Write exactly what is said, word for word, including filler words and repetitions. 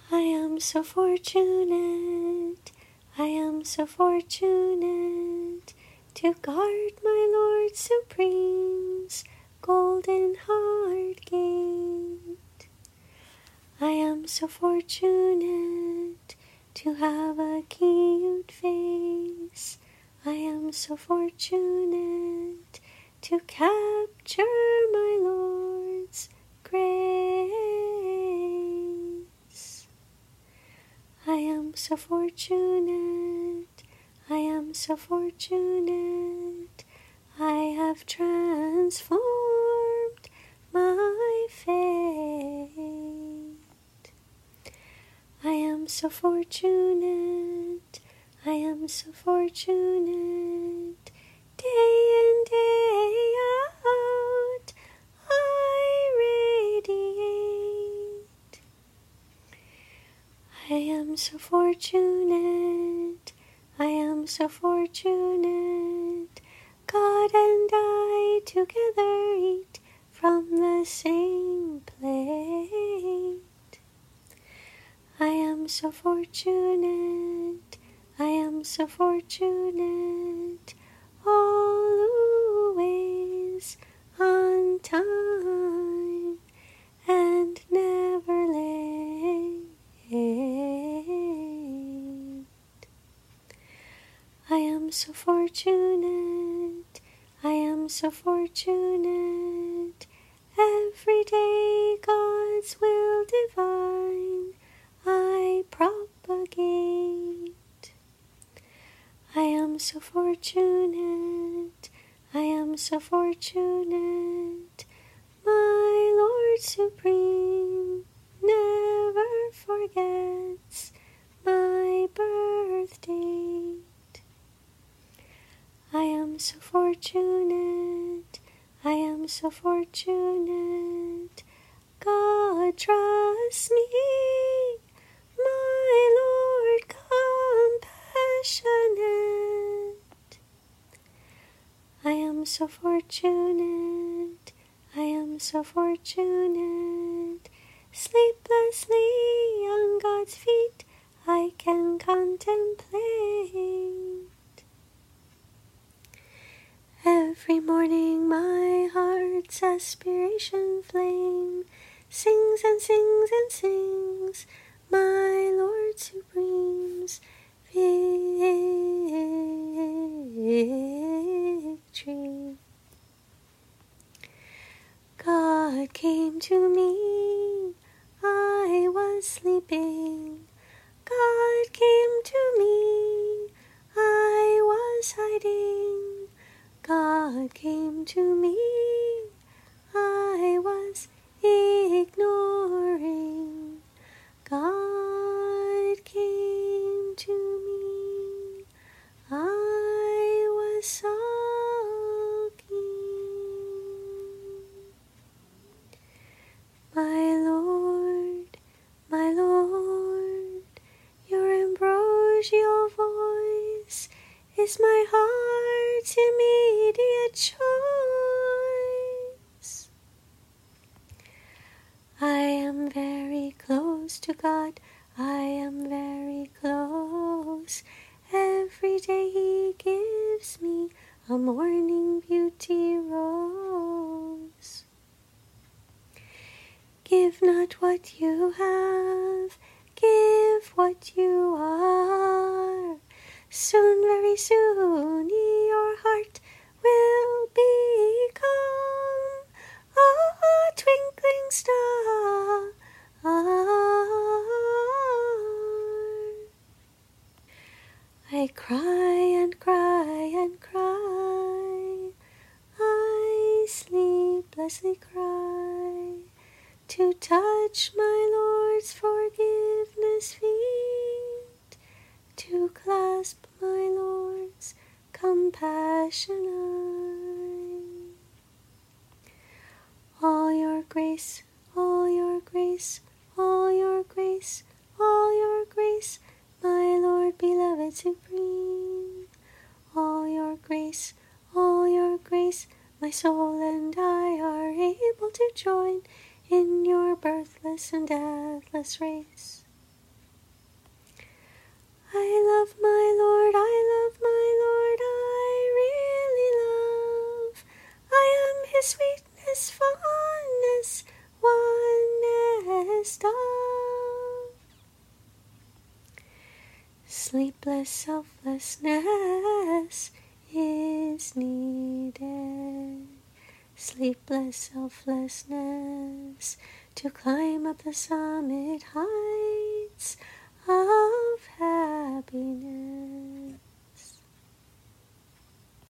I am so fortunate, I am so fortunate to guard my Lord Supreme's golden heart gate. I am so fortunate to have a cute face. I am so fortunate to capture my Lord's grace. I am so fortunate, I am so fortunate, I have transformed my fate. I am so fortunate, I am so fortunate, day in, day out, I radiate. I am so fortunate, I am so fortunate, God and I together eat from the same plate. I am so fortunate, I am so fortunate, always on time and never late. I am so fortunate, I am so fortunate, every day God's will divine I propagate. I am so fortunate, I am so fortunate, my Lord Supreme never forgets my birth date. I am so fortunate, I am so fortunate, God trusts me, my Lord compassionate. I am so fortunate, I am so fortunate, sleeplessly on God's feet I can contemplate. Every morning my heart's aspiration flame sings and sings and sings my Lord Supreme's victory. God came to me, I was sleeping. God came to me, I was hiding. God came to me, I was ignoring. God came to me, I was sulking. My Lord, my Lord, your ambrosial voice is my heart's immediate choice. I am very close to God, I am very close. Every day He gives me a morning beauty rose. Give not what you have, give what you are. Soon, very soon, your heart will become a twinkling star. I cry and cry and cry, I sleeplessly cry, to touch my Lord's forgiveness feet, to clasp my Lord's compassion eye. All your grace, all your grace, all your grace, all your grace, my Lord beloved supreme. All your grace, all your grace, my soul and I are able to join in your birthless and deathless race. I love my Lord, I love my Lord, I really love. I am his sweetness, fondness, oneness dove. Sleepless selflessness is needed. Sleepless selflessness to climb up the summit heights of happiness.